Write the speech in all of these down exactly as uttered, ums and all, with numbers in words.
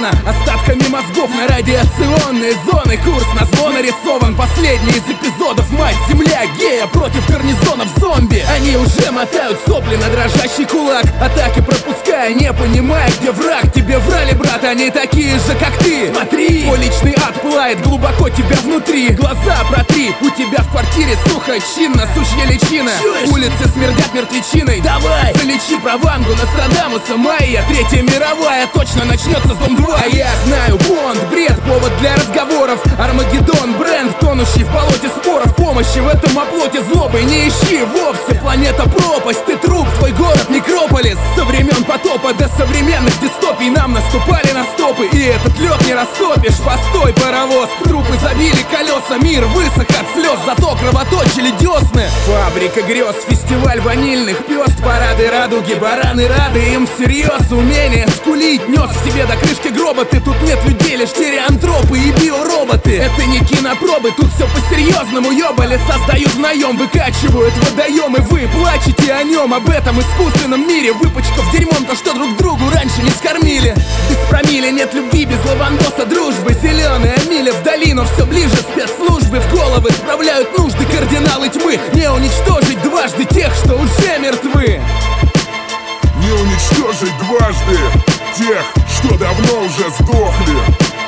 зона, остатками мозгов на радиационные зоны. Курс на зло нарисован, последний из эпизодов. Мать земля гея против гарнизонов зомби. Они уже мотают сопли на дрожащий кулак, атаки пропуская, не понимая, где враг. Тебе врали, брат, они такие же, как ты. Смотри, твой личный ад пылает глубоко тебя внутри. Глаза протри, у тебя в квартире сухо, чинно, сучья личина. Чуешь? Улицы смердят мертвечиной. Давай, залечи Правангу, Нострадамуса, Майя. Третья мировая точно начнется с Дом два. А я знаю, Бонд, бред, повод для разговоров. Армагеддон, бренд, тонущий в болоте споров. Помощи в этом оплоте злобы не ищи вовсе. Планета пропасть, ты труп, твой город некрополис. Со времен потопа до современных дистопий нам наступали на стопы, и этот лед не растопишь. Постой, паровоз, трупы забили колеса. Мир высох от слез, зато кровоточили десны. Фабрика грез, фестиваль ванильных пёст. Парады радуги, бараны рады им всерьез. Умение скулить нес в себе до крышки гроба. Ты тут нет людей, лишь стереантропы и биороботы. Это не кинопробы, тут все по-серьезному. Ёбали создают в наем, выкачивают водоемы. Вы плачете о нем, об этом искусственном мире. Выпачкав дерьмом то, что друг другу раньше не скормили. Без промилле нет любви, без лавандоса дружбы. Зеленая миля вдали, но все ближе спецслужбы. В головы справляют нужды кардиналы тьмы. Не уничтожить дважды тех, что уже мертвы. Не уничтожить дважды тех, что давно уже сдохли.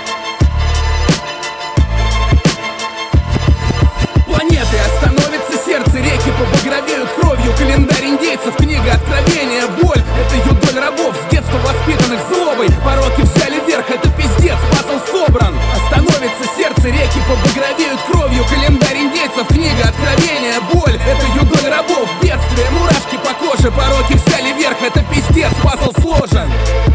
Планеты остановится сердце, реки побагровеют кровью. Календарь индейцев, книга откровения, боль. Это юдоль рабов, с детства воспитанных злобой. Пороки взяли верх, это пиздец, пазл собран. Остановится сердце, реки побагровеют кровью. Календарь индейцев, книга откровения, боль. Это юдоль рабов, бедствие, мурашки по коже. Пороки взяли верх, это пиздец, пазл сложен.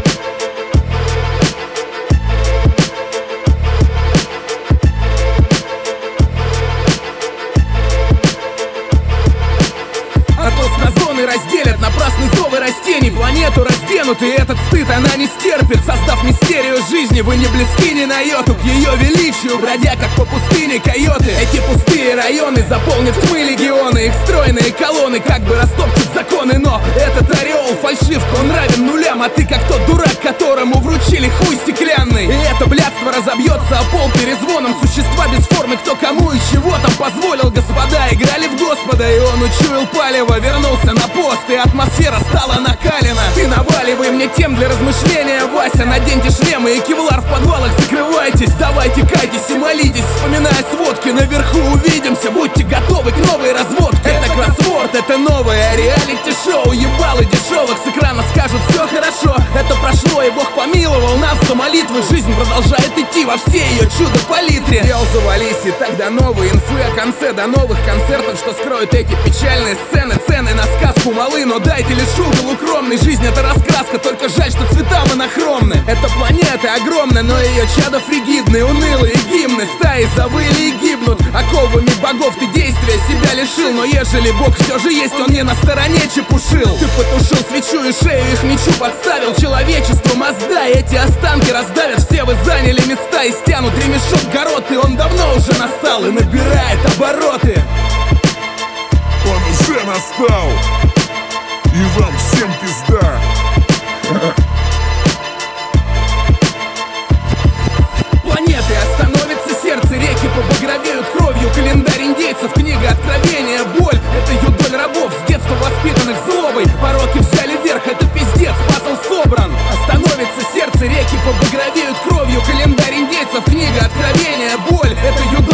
Разделят напрасные зовы растений. Планету разденут, и этот стыд она не стерпит. Создав мистерию жизни, вы не близки ни на йоту к ее величию, бродя как по пустыне койоты. Эти пустые районы заполнят тьмы легионы. Их стройные колонны как бы растопчут законы. Но этот ореол фальшивка, он равен нулям. А ты как тот дурак, которому вручили хуй стеклянный. И это блядство разобьется о пол перезвоном. Существа без формы, кто кому и чего там позволил. Господа играли в Господа, и он учуял палево. Вернулся на пост, и атмосфера стала накалена. Ты наваливай мне тем для размышления, Вася. Наденьте шлемы и кевлар в подвалах закрывайтесь. Давайте кайтесь и молитесь, вспоминая сводки. Наверху увидимся, будьте готовы к новой разводке. Это кроссворд, это новое реалити-шоу. Ебалы дешевых с экрана скажут все хорошо. Это прошло, и Бог помиловал нас за молитвы. Жизнь продолжает идти во всей ее чудо-палитре. Дел завались, и тогда новые инфы о конце. До новых концертов, что скроют эти печальные сцены. Цены на сказку малы, но дайте лишь угол укромный. Жизнь это раскраска, только жаль, что цвета монохромны. Эта планета огромная, но ее чадо фригидные. Унылые гимны, стаи завыли и гибнут. Оковами богов ты действия себя лишил. Но ежели Бог все же есть, он не на стороне чепушил. Ты потушил свечу и шею их мечу подставил. Человечеству мозда, и эти останки раздавят. Все вы заняли места и стянут ремешок город. И он давно уже настал и набирает обороты. Он уже настал, и вам всем пизда. Планеты остановится сердце, реки побагровеют кровью. Календарь индейцев, книга откровения, боль. Это юдоль рабов, с детства воспитанных злобой. Пороки взяли верх, это пиздец, пазл собран. Остановится сердце, реки побагровеют кровью. Календарь индейцев, книга откровения, боль. Это юдоль